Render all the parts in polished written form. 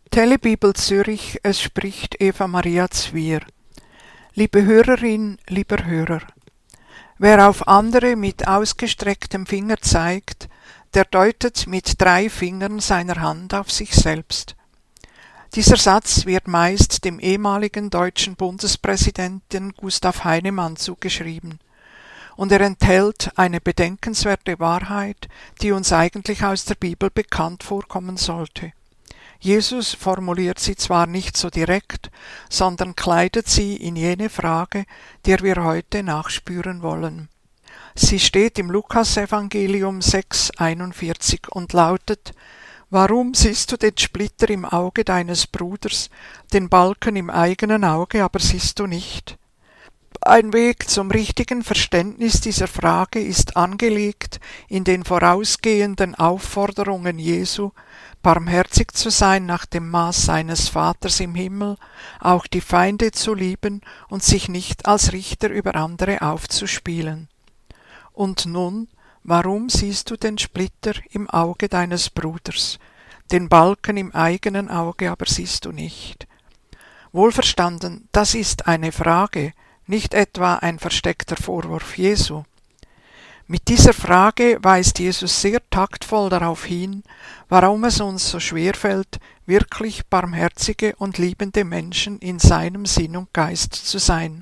Telebibel Zürich, es spricht Eva Maria Zwier. Liebe Hörerin, lieber Hörer, wer auf andere mit ausgestrecktem Finger zeigt, der deutet mit 3 Fingern seiner Hand auf sich selbst. Dieser Satz wird meist dem ehemaligen deutschen Bundespräsidenten Gustav Heinemann zugeschrieben, und er enthält eine bedenkenswerte Wahrheit, die uns eigentlich aus der Bibel bekannt vorkommen sollte. Jesus formuliert sie zwar nicht so direkt, sondern kleidet sie in jene Frage, der wir heute nachspüren wollen. Sie steht im Lukasevangelium 6,41 und lautet: Warum siehst du den Splitter im Auge deines Bruders, den Balken im eigenen Auge aber siehst du nicht? Ein Weg zum richtigen Verständnis dieser Frage ist angelegt in den vorausgehenden Aufforderungen Jesu, barmherzig zu sein nach dem Maß seines Vaters im Himmel, auch die Feinde zu lieben und sich nicht als Richter über andere aufzuspielen. Und nun, warum siehst du den Splitter im Auge deines Bruders, den Balken im eigenen Auge aber siehst du nicht? Wohlverstanden, das ist eine Frage, nicht etwa ein versteckter Vorwurf Jesu. Mit dieser Frage weist Jesus sehr taktvoll darauf hin, warum es uns so schwerfällt, wirklich barmherzige und liebende Menschen in seinem Sinn und Geist zu sein.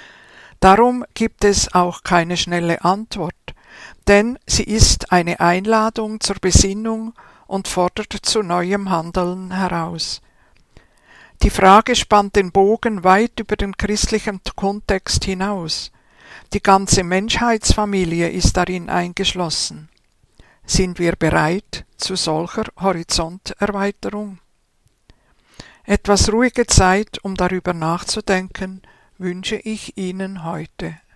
Darum gibt es auch keine schnelle Antwort, denn sie ist eine Einladung zur Besinnung und fordert zu neuem Handeln heraus. Die Frage spannt den Bogen weit über den christlichen Kontext hinaus. Die ganze Menschheitsfamilie ist darin eingeschlossen. Sind wir bereit zu solcher Horizonterweiterung? Etwas ruhige Zeit, um darüber nachzudenken, wünsche ich Ihnen heute.